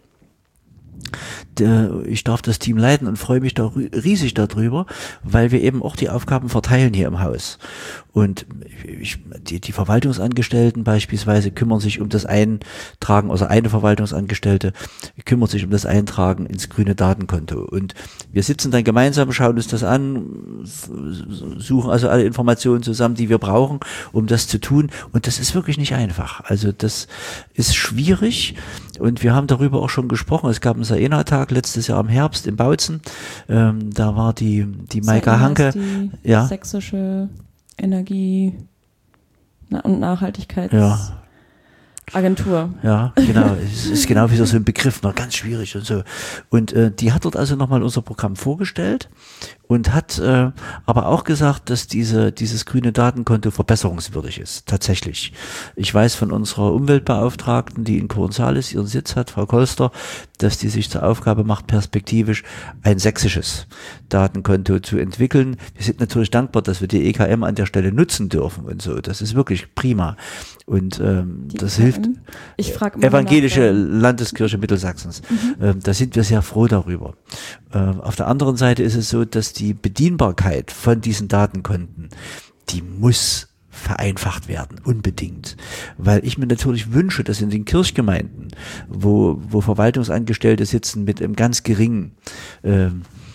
Ich darf das Team leiten und freue mich da riesig darüber, weil wir eben auch die Aufgaben verteilen hier im Haus. Und ich, die, die Verwaltungsangestellten beispielsweise kümmern sich um das Eintragen, also eine Verwaltungsangestellte kümmert sich um das Eintragen ins grüne Datenkonto. Und wir sitzen dann gemeinsam, schauen uns das an, suchen also alle Informationen zusammen, die wir brauchen, um das zu tun. Und das ist wirklich nicht einfach. Also das ist schwierig. Und wir haben darüber auch schon gesprochen. Es gab einen Saena-Tag letztes Jahr im Herbst in Bautzen. Ähm, da war die, die Maika Hanke. Die ja. sächsische Energie- und Nachhaltigkeitsagentur. Ja. ja, genau. Es ist genau wieder so ein Begriff, noch ganz schwierig und so. Und äh, die hat dort also nochmal unser Programm vorgestellt und hat äh, aber auch gesagt, dass diese dieses grüne Datenkonto verbesserungswürdig ist, tatsächlich. Ich weiß von unserer Umweltbeauftragten, die in Kurrensalis ihren Sitz hat, Frau Kolster, dass die sich zur Aufgabe macht, perspektivisch ein sächsisches Datenkonto zu entwickeln. Wir sind natürlich dankbar, dass wir die E K M an der Stelle nutzen dürfen und so. Das ist wirklich prima. Und ähm, das E K M? Hilft. Ich frage Evangelische Landeskirche Mittelsachsens. Mhm. Ähm, da sind wir sehr froh darüber. Ähm, auf der anderen Seite ist es so, dass die Bedienbarkeit von diesen Datenkonten, die muss vereinfacht werden, unbedingt. Weil ich mir natürlich wünsche, dass in den Kirchgemeinden, wo, wo Verwaltungsangestellte sitzen mit einem ganz geringen ähm,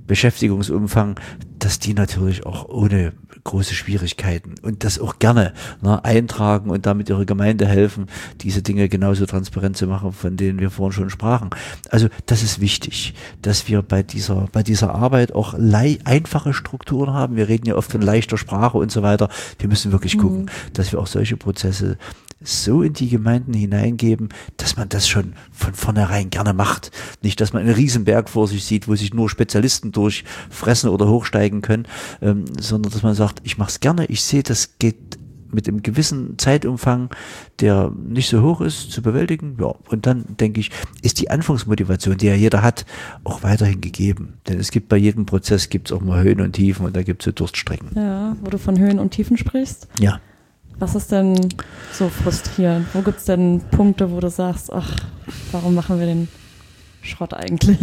Beschäftigungsumfang, dass die natürlich auch ohne große Schwierigkeiten und das auch gerne ne, eintragen und damit ihre Gemeinde helfen, diese Dinge genauso transparent zu machen, von denen wir vorhin schon sprachen. Also das ist wichtig, dass wir bei dieser bei dieser Arbeit auch lei- einfache Strukturen haben. Wir reden ja oft von leichter Sprache und so weiter. Wir müssen wirklich gucken, mhm. dass wir auch solche Prozesse so in die Gemeinden hineingeben, dass man das schon von vornherein gerne macht. Nicht, dass man einen Riesenberg vor sich sieht, wo sich nur Spezialisten durchfressen oder hochsteigen können, ähm, sondern dass man sagt, ich mache es gerne, ich sehe, das geht mit einem gewissen Zeitumfang, der nicht so hoch ist, zu bewältigen. Ja, und dann denke ich, ist die Anfangsmotivation, die ja jeder hat, auch weiterhin gegeben. Denn es gibt bei jedem Prozess gibt es auch mal Höhen und Tiefen und da gibt es so Durststrecken. Ja, wo du von Höhen und Tiefen sprichst. Ja. Was ist denn so frustrierend? Wo gibt es denn Punkte, wo du sagst, ach, warum machen wir den Schrott eigentlich?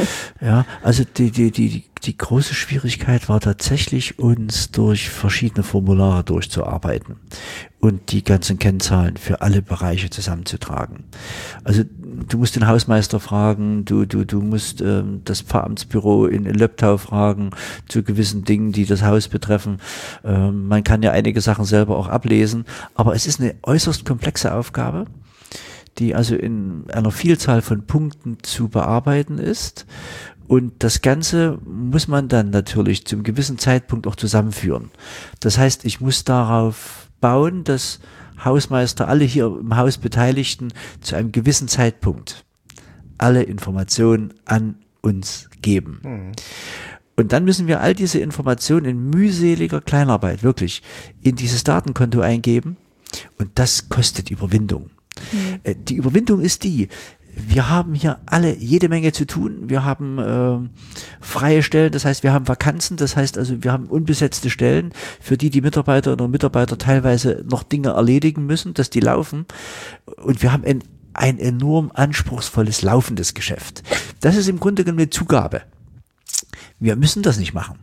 Ja, also die, die, die, die große Schwierigkeit war tatsächlich, uns durch verschiedene Formulare durchzuarbeiten und die ganzen Kennzahlen für alle Bereiche zusammenzutragen. Also du musst den Hausmeister fragen, du, du, du musst ähm, das Pfarramtsbüro in, in Löbtau fragen zu gewissen Dingen, die das Haus betreffen. Ähm, man kann ja einige Sachen selber auch ablesen, aber es ist eine äußerst komplexe Aufgabe, die also in einer Vielzahl von Punkten zu bearbeiten ist. Und das Ganze muss man dann natürlich zum gewissen Zeitpunkt auch zusammenführen. Das heißt, ich muss darauf bauen, dass Hausmeister, alle hier im Haus Beteiligten zu einem gewissen Zeitpunkt alle Informationen an uns geben. Mhm. Und dann müssen wir all diese Informationen in mühseliger Kleinarbeit wirklich in dieses Datenkonto eingeben. Und das kostet Überwindung. Mhm. Die Überwindung ist die, wir haben hier alle jede Menge zu tun, wir haben äh, freie Stellen, das heißt wir haben Vakanzen, das heißt also wir haben unbesetzte Stellen, für die die Mitarbeiterinnen und Mitarbeiter teilweise noch Dinge erledigen müssen, dass die laufen und wir haben ein, ein enorm anspruchsvolles laufendes Geschäft. Das ist im Grunde genommen eine Zugabe. Wir müssen das nicht machen.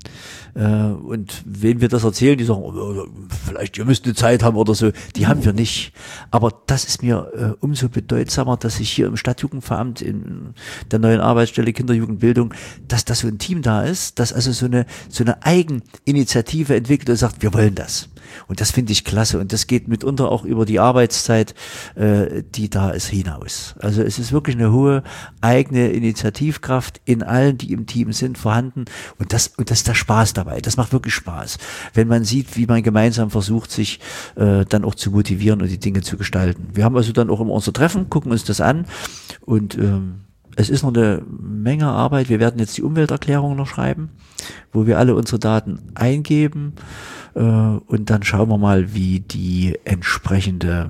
Und wenn wir das erzählen, die sagen, oh, vielleicht ihr müsst eine Zeit haben oder so, die haben wir nicht. Aber das ist mir äh, umso bedeutsamer, dass ich hier im Stadtjugendveramt in der neuen Arbeitsstelle Kinderjugendbildung, dass da so ein Team da ist, dass also so eine so eine Eigeninitiative entwickelt und sagt, wir wollen das. Und das finde ich klasse und das geht mitunter auch über die Arbeitszeit, äh, die da ist, hinaus. Also es ist wirklich eine hohe eigene Initiativkraft in allen, die im Team sind, vorhanden und das und das ist der Spaß dabei. Das macht wirklich Spaß, wenn man sieht, wie man gemeinsam versucht, sich äh, dann auch zu motivieren und die Dinge zu gestalten. Wir haben also dann auch immer unser Treffen, gucken uns das an und ähm, es ist noch eine Menge Arbeit. Wir werden jetzt die Umwelterklärung noch schreiben, wo wir alle unsere Daten eingeben. Und dann schauen wir mal, wie die entsprechende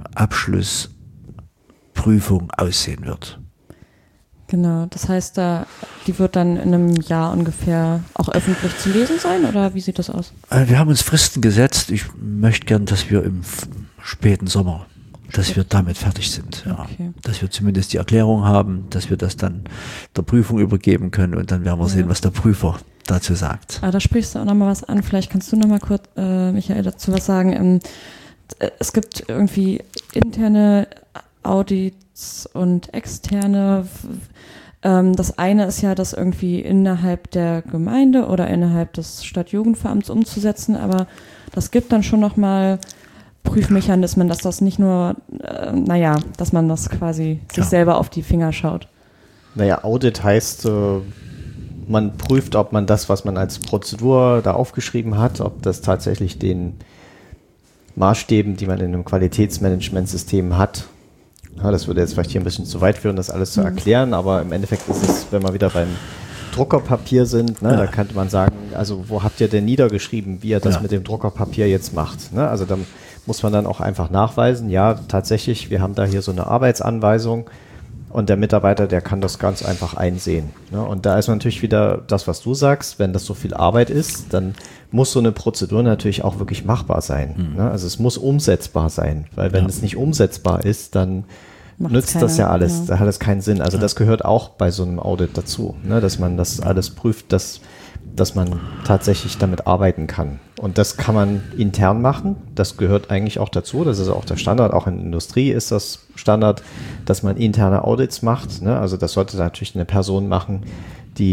Abschlussprüfung aussehen wird. Genau, das heißt, da, die wird dann in einem Jahr ungefähr auch öffentlich zu lesen sein, oder wie sieht das aus? Wir haben uns Fristen gesetzt. Ich möchte gern, dass wir im späten Sommer, dass wir damit fertig sind. Ja. Okay. Dass wir zumindest die Erklärung haben, dass wir das dann der Prüfung übergeben können und dann werden wir ja. sehen, was der Prüfer dazu sagt. Ah, da sprichst du auch nochmal was an. Vielleicht kannst du nochmal kurz, äh, Michael, dazu was sagen. Ähm, es gibt irgendwie interne Audits und externe. Ähm, das eine ist ja, das irgendwie innerhalb der Gemeinde oder innerhalb des Stadtjugendveramts umzusetzen, aber das gibt dann schon nochmal Prüfmechanismen, dass das nicht nur, äh, naja, dass man das quasi sich ja. selber auf die Finger schaut. Naja, Audit heißt, äh man prüft, ob man das, was man als Prozedur da aufgeschrieben hat, ob das tatsächlich den Maßstäben, die man in einem Qualitätsmanagementsystem hat, ja, das würde jetzt vielleicht hier ein bisschen zu weit führen, das alles zu erklären, aber im Endeffekt ist es, wenn wir wieder beim Druckerpapier sind, ne, ja. da könnte man sagen, also wo habt ihr denn niedergeschrieben, wie ihr das ja. mit dem Druckerpapier jetzt macht? Ne? Also da muss man dann auch einfach nachweisen, ja, tatsächlich, wir haben da hier so eine Arbeitsanweisung, und der Mitarbeiter, der kann das ganz einfach einsehen. Ne? Und da ist natürlich wieder das, was du sagst, wenn das so viel Arbeit ist, dann muss so eine Prozedur natürlich auch wirklich machbar sein. Mhm. Ne? Also es muss umsetzbar sein, weil wenn ja. es nicht umsetzbar ist, dann Macht's nützt keine, das ja alles, ja. da hat es keinen Sinn. Also ja. das gehört auch bei so einem Audit dazu, ne? Dass man das alles prüft, dass, dass man tatsächlich damit arbeiten kann. Und das kann man intern machen, das gehört eigentlich auch dazu, das ist auch der Standard, auch in der Industrie ist das Standard, dass man interne Audits macht, ne? Also das sollte natürlich eine Person machen, die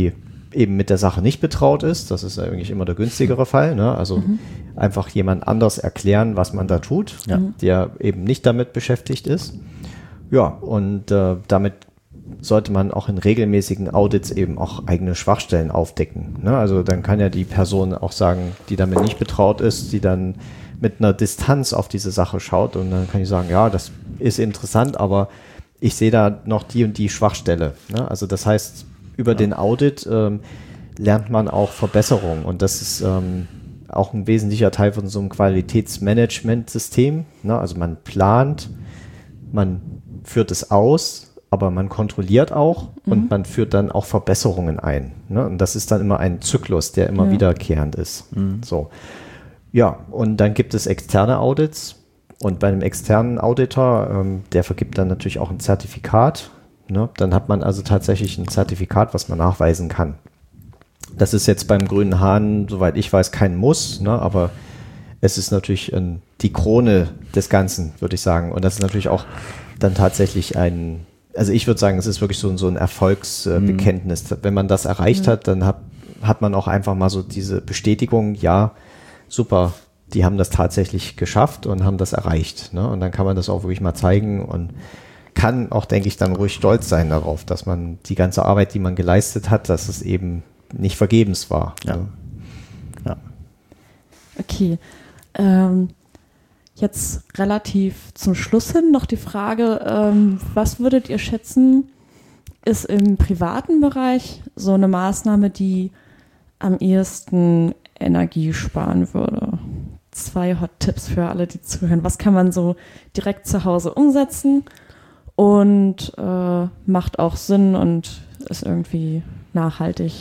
eben mit der Sache nicht betraut ist. Das ist eigentlich immer der günstigere Fall. Ne? Also mhm. einfach jemand anders erklären, was man da tut, ja. der eben nicht damit beschäftigt ist. Ja, und äh, damit sollte man auch in regelmäßigen Audits eben auch eigene Schwachstellen aufdecken. Ne? Also dann kann ja die Person auch sagen, die damit nicht betraut ist, die dann mit einer Distanz auf diese Sache schaut und dann kann ich sagen, ja, das ist interessant, aber ich sehe da noch die und die Schwachstelle. Ne? Also das heißt, über ja. den Audit ähm, lernt man auch Verbesserungen und das ist ähm, auch ein wesentlicher Teil von so einem Qualitätsmanagementsystem. Ne? Also man plant, man führt es aus, aber man kontrolliert auch mhm. und man führt dann auch Verbesserungen ein. Ne? Und das ist dann immer ein Zyklus, der immer ja. wiederkehrend ist. Mhm. So. Ja, und dann gibt es externe Audits und bei einem externen Auditor, ähm, der vergibt dann natürlich auch ein Zertifikat. Ne? Dann hat man also tatsächlich ein Zertifikat, was man nachweisen kann. Das ist jetzt beim Grünen Hahn, soweit ich weiß, kein Muss, ne? Aber es ist natürlich ein, die Krone des Ganzen, würde ich sagen. Und das ist natürlich auch dann tatsächlich ein, also ich würde sagen, es ist wirklich so, so ein Erfolgsbekenntnis. Mhm. Wenn man das erreicht mhm. hat, dann hat, hat man auch einfach mal so diese Bestätigung, ja, super, die haben das tatsächlich geschafft und haben das erreicht. Ne? Und dann kann man das auch wirklich mal zeigen und kann auch, denke ich, dann ruhig stolz sein darauf, dass man die ganze Arbeit, die man geleistet hat, dass es eben nicht vergebens war. Ja. Ne? Ja. Okay. Ähm, jetzt relativ zum Schluss hin noch die Frage, ähm, was würdet ihr schätzen, ist im privaten Bereich so eine Maßnahme, die am ehesten Energie sparen würde? Zwei Hot-Tipps für alle, die zuhören. Was kann man so direkt zu Hause umsetzen und äh, macht auch Sinn und ist irgendwie nachhaltig?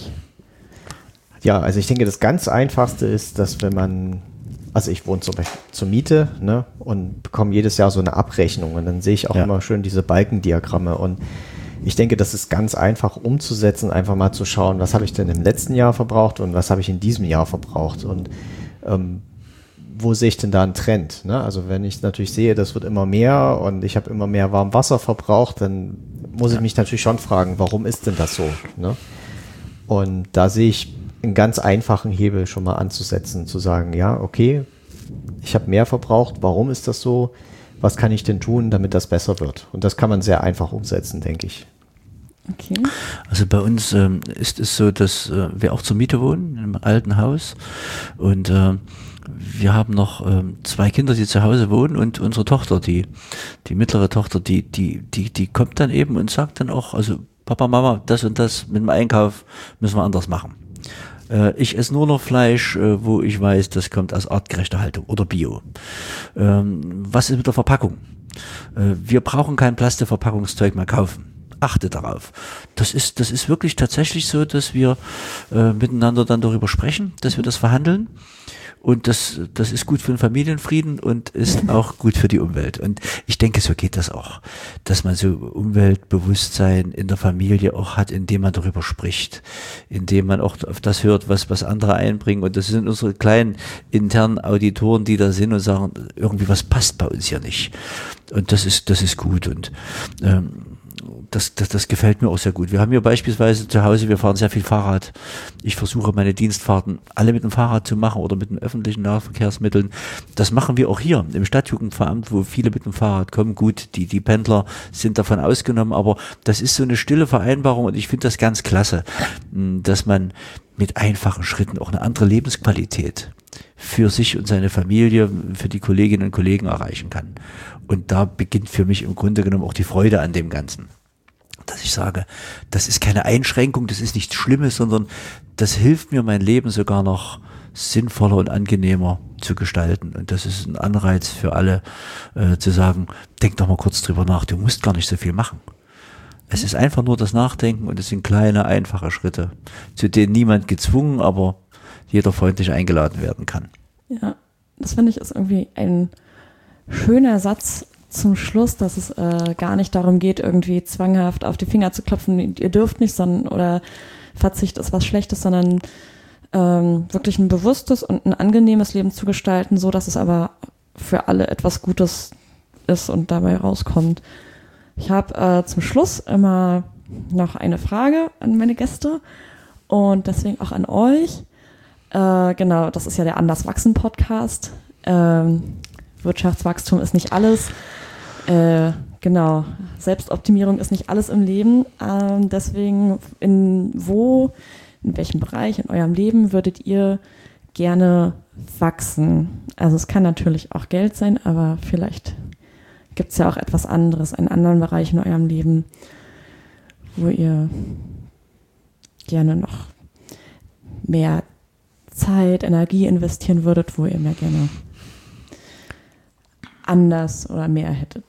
Ja, also ich denke, das ganz Einfachste ist, dass wenn man, also ich wohne zum Beispiel zur Miete, ne, und bekomme jedes Jahr so eine Abrechnung und dann sehe ich auch ja. immer schön diese Balkendiagramme und ich denke, das ist ganz einfach umzusetzen, einfach mal zu schauen, was habe ich denn im letzten Jahr verbraucht und was habe ich in diesem Jahr verbraucht und ähm, wo sehe ich denn da einen Trend? Ne? Also wenn ich natürlich sehe, das wird immer mehr und ich habe immer mehr Warmwasser verbraucht, dann muss ich mich natürlich schon fragen, warum ist denn das so? Ne? Und da sehe ich einen ganz einfachen Hebel schon mal anzusetzen, zu sagen, ja, okay, ich habe mehr verbraucht, warum ist das so? Was kann ich denn tun, damit das besser wird? Und das kann man sehr einfach umsetzen, denke ich. Okay. Also bei uns ähm, ist es so, dass äh, wir auch zur Miete wohnen, in einem alten Haus und äh, wir haben noch ähm, zwei Kinder, die zu Hause wohnen und unsere Tochter, die die mittlere Tochter, die die die die kommt dann eben und sagt dann auch, also Papa, Mama, das und das mit dem Einkauf müssen wir anders machen. Äh, ich esse nur noch Fleisch, äh, wo ich weiß, das kommt aus artgerechter Haltung oder Bio. Ähm, was ist mit der Verpackung? Äh, wir brauchen kein Plastikverpackungszeug mehr kaufen. Achte darauf. Das ist, das ist wirklich tatsächlich so, dass wir äh, miteinander dann darüber sprechen, dass wir das verhandeln. Und das, das ist gut für den Familienfrieden und ist auch gut für die Umwelt. Und ich denke, so geht das auch, dass man so Umweltbewusstsein in der Familie auch hat, indem man darüber spricht, indem man auch auf das hört, was, was andere einbringen. Und das sind unsere kleinen internen Auditoren, die da sind und sagen, irgendwie was passt bei uns hier nicht. Und das ist, das ist gut. Und ähm, Das, das, das gefällt mir auch sehr gut. Wir haben hier beispielsweise zu Hause, wir fahren sehr viel Fahrrad. Ich versuche meine Dienstfahrten alle mit dem Fahrrad zu machen oder mit den öffentlichen Nahverkehrsmitteln. Das machen wir auch hier im Stadtjugendveramt, wo viele mit dem Fahrrad kommen. Gut, die, die Pendler sind davon ausgenommen, aber das ist so eine stille Vereinbarung und ich finde das ganz klasse, dass man mit einfachen Schritten auch eine andere Lebensqualität für sich und seine Familie, für die Kolleginnen und Kollegen erreichen kann. Und da beginnt für mich im Grunde genommen auch die Freude an dem Ganzen. Dass ich sage, das ist keine Einschränkung, das ist nichts Schlimmes, sondern das hilft mir, mein Leben sogar noch sinnvoller und angenehmer zu gestalten. Und das ist ein Anreiz für alle, äh, zu sagen, denk doch mal kurz drüber nach, du musst gar nicht so viel machen. Es ist einfach nur das Nachdenken und es sind kleine, einfache Schritte, zu denen niemand gezwungen, aber jeder freundlich eingeladen werden kann. Ja, das finde ich ist irgendwie ein schöner Satz zum Schluss, dass es äh, gar nicht darum geht, irgendwie zwanghaft auf die Finger zu klopfen, ihr dürft nicht, sondern oder Verzicht ist was Schlechtes, sondern ähm, wirklich ein bewusstes und ein angenehmes Leben zu gestalten, so dass es aber für alle etwas Gutes ist und dabei rauskommt. Ich habe äh, zum Schluss immer noch eine Frage an meine Gäste Und deswegen auch an euch. Äh, genau, das ist ja der Anders wachsen Podcast. Ähm, Wirtschaftswachstum ist nicht alles. Äh, genau, Selbstoptimierung ist nicht alles im Leben. Ähm, deswegen, in wo, in welchem Bereich in eurem Leben würdet ihr gerne wachsen? Also es kann natürlich auch Geld sein, aber vielleicht gibt es ja auch etwas anderes, einen anderen Bereich in eurem Leben, wo ihr gerne noch mehr Zeit, Energie investieren würdet, wo ihr mehr gerne anders oder mehr hättet.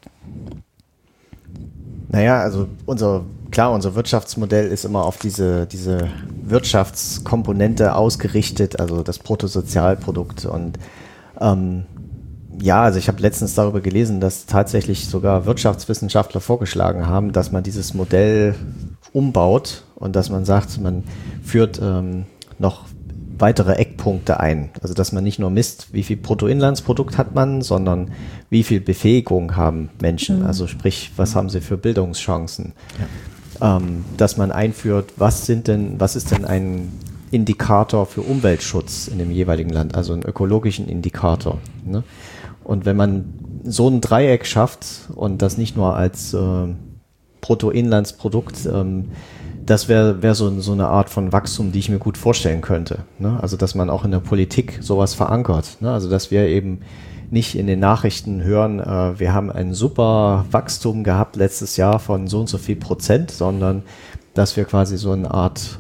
Naja, also unser, klar, unser Wirtschaftsmodell ist immer auf diese, diese Wirtschaftskomponente ausgerichtet, also das Bruttosozialprodukt. Und ähm, ja, also ich habe letztens darüber gelesen, dass tatsächlich sogar Wirtschaftswissenschaftler vorgeschlagen haben, dass man dieses Modell umbaut und dass man sagt, man führt ähm, noch weitere Eckpunkte ein. Also dass man nicht nur misst, wie viel Bruttoinlandsprodukt hat man, sondern wie viel Befähigung haben Menschen. Mhm. Also sprich, was haben sie für Bildungschancen. Ja. Ähm, dass man einführt, was sind denn, was ist denn ein Indikator für Umweltschutz in dem jeweiligen Land, also einen ökologischen Indikator. Ne? Und wenn man so ein Dreieck schafft und das nicht nur als äh, Bruttoinlandsprodukt, ähm, das wäre wär so, so eine Art von Wachstum, die ich mir gut vorstellen könnte. Ne? Also dass man auch in der Politik sowas verankert. Ne? Also dass wir eben nicht in den Nachrichten hören, äh, wir haben ein super Wachstum gehabt letztes Jahr von so und so viel Prozent, sondern dass wir quasi so eine Art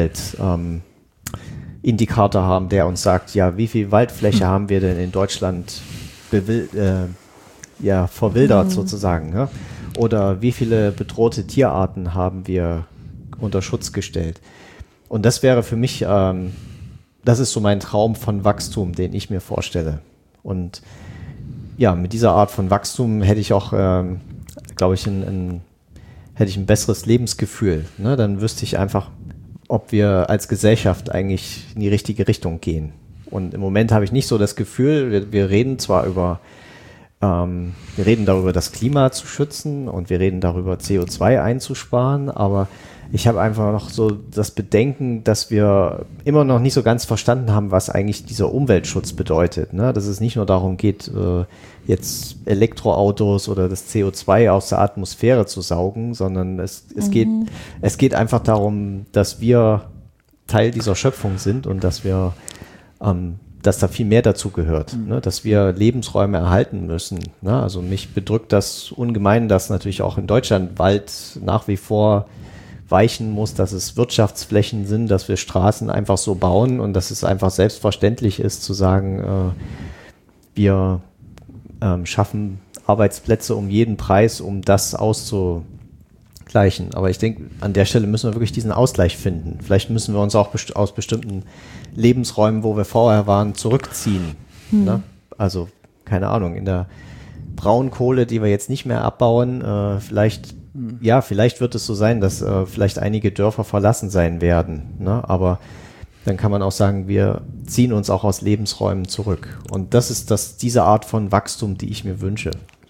Umweltindikator ähm, haben, der uns sagt, ja, wie viel Waldfläche haben wir denn in Deutschland bewil- äh, ja, verwildert mhm. sozusagen. Ne? Oder wie viele bedrohte Tierarten haben wir unter Schutz gestellt. Und das wäre für mich, ähm, das ist so mein Traum von Wachstum, den ich mir vorstelle. Und ja, mit dieser Art von Wachstum hätte ich auch, ähm, glaube ich, ein, ein, hätte ich ein besseres Lebensgefühl. Ne? Dann wüsste ich einfach, ob wir als Gesellschaft eigentlich in die richtige Richtung gehen. Und im Moment habe ich nicht so das Gefühl, wir, wir reden zwar über ähm, wir reden darüber, das Klima zu schützen und wir reden darüber, C O zwei einzusparen, aber ich habe einfach noch so das Bedenken, dass wir immer noch nicht so ganz verstanden haben, was eigentlich dieser Umweltschutz bedeutet. Ne? Dass es nicht nur darum geht, äh, jetzt Elektroautos oder das C O zwei aus der Atmosphäre zu saugen, sondern es, es, mhm. geht, es geht einfach darum, dass wir Teil dieser Schöpfung sind und dass wir, ähm, dass da viel mehr dazu gehört, mhm. ne? Dass wir Lebensräume erhalten müssen. Ne? Also mich bedrückt das ungemein, dass natürlich auch in Deutschland Wald nach wie vor weichen muss, dass es Wirtschaftsflächen sind, dass wir Straßen einfach so bauen und dass es einfach selbstverständlich ist zu sagen, äh, wir ähm, schaffen Arbeitsplätze um jeden Preis, um das auszugleichen. Aber ich denke, an der Stelle müssen wir wirklich diesen Ausgleich finden. Vielleicht müssen wir uns auch best- aus bestimmten Lebensräumen, wo wir vorher waren, zurückziehen. Hm. Ne? Also, keine Ahnung, in der Braunkohle, die wir jetzt nicht mehr abbauen, äh, vielleicht Ja, vielleicht wird es so sein, dass äh, vielleicht einige Dörfer verlassen sein werden, ne? Aber dann kann man auch sagen, wir ziehen uns auch aus Lebensräumen zurück. Und das ist das, diese Art von Wachstum, die ich mir wünsche.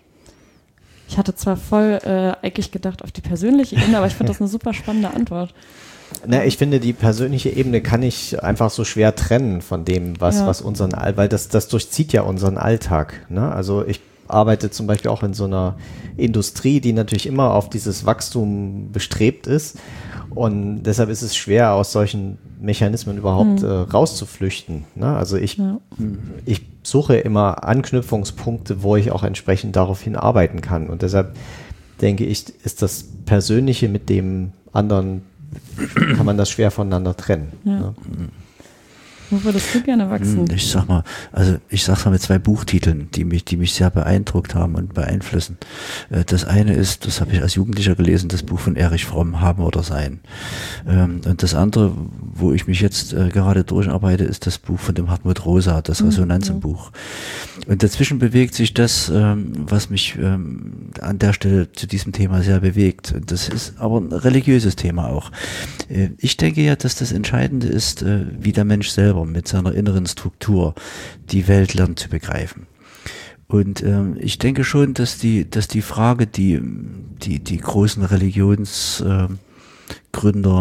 Ich hatte zwar voll äh, eigentlich gedacht auf die persönliche Ebene, aber ich finde das eine super spannende Antwort. Na, ich finde, die persönliche Ebene kann ich einfach so schwer trennen von dem, was, ja. was unseren, weil das, das durchzieht ja unseren Alltag, ne? Also ich arbeite zum Beispiel auch in so einer Industrie, die natürlich immer auf dieses Wachstum bestrebt ist. Und deshalb ist es schwer, aus solchen Mechanismen überhaupt mhm. äh, rauszuflüchten. Ne? Also ich, ja. ich suche immer Anknüpfungspunkte, wo ich auch entsprechend daraufhin arbeiten kann. Und deshalb denke ich, ist das Persönliche mit dem anderen, kann man das schwer voneinander trennen. Ja. Ne? Wo würdest du gerne wachsen? Ich sag mal, also ich sag's mal mit zwei Buchtiteln, die mich, die mich sehr beeindruckt haben und beeinflussen. Das eine ist, das habe ich als Jugendlicher gelesen, das Buch von Erich Fromm, Haben oder Sein. Und das andere, wo ich mich jetzt gerade durcharbeite, ist das Buch von dem Hartmut Rosa, das Resonanzenbuch. Und dazwischen bewegt sich das, was mich an der Stelle zu diesem Thema sehr bewegt. Das ist aber ein religiöses Thema auch. Ich denke ja, dass das Entscheidende ist, wie der Mensch selber mit seiner inneren Struktur die Welt lernt zu begreifen. Und ähm, ich denke schon, dass die, dass die Frage, die die, die großen Religionsgründer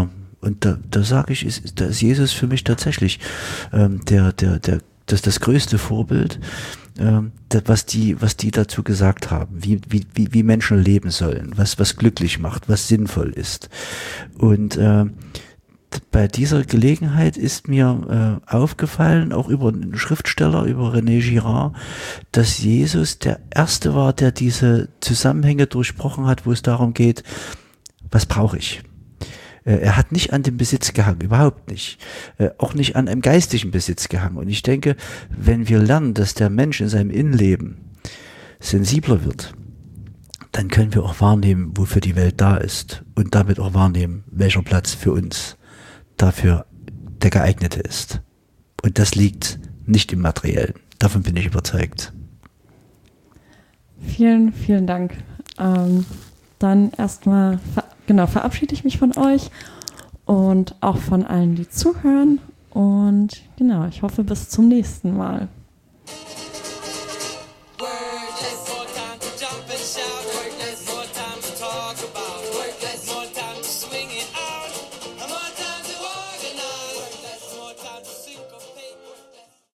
Und da, da sage ich, ist, da ist Jesus für mich tatsächlich ähm, der, der, der, das, das größte Vorbild, ähm, das, was die, was die dazu gesagt haben, wie, wie, wie, wie Menschen leben sollen, was, was glücklich macht, was sinnvoll ist. Und äh, bei dieser Gelegenheit ist mir äh, aufgefallen, auch über einen Schriftsteller, über René Girard, dass Jesus der Erste war, der diese Zusammenhänge durchbrochen hat, wo es darum geht, was brauche ich? Äh, er hat nicht an dem Besitz gehangen, überhaupt nicht. Äh, auch nicht an einem geistigen Besitz gehangen. Und ich denke, wenn wir lernen, dass der Mensch in seinem Innenleben sensibler wird, dann können wir auch wahrnehmen, wofür die Welt da ist. Und damit auch wahrnehmen, welcher Platz für uns dafür der geeignete ist. Und das liegt nicht im Materiellen. Davon bin ich überzeugt. Vielen, vielen Dank. Ähm, dann erstmal, ver- genau, verabschiede ich mich von euch und auch von allen, die zuhören. Und genau, ich hoffe, bis zum nächsten Mal.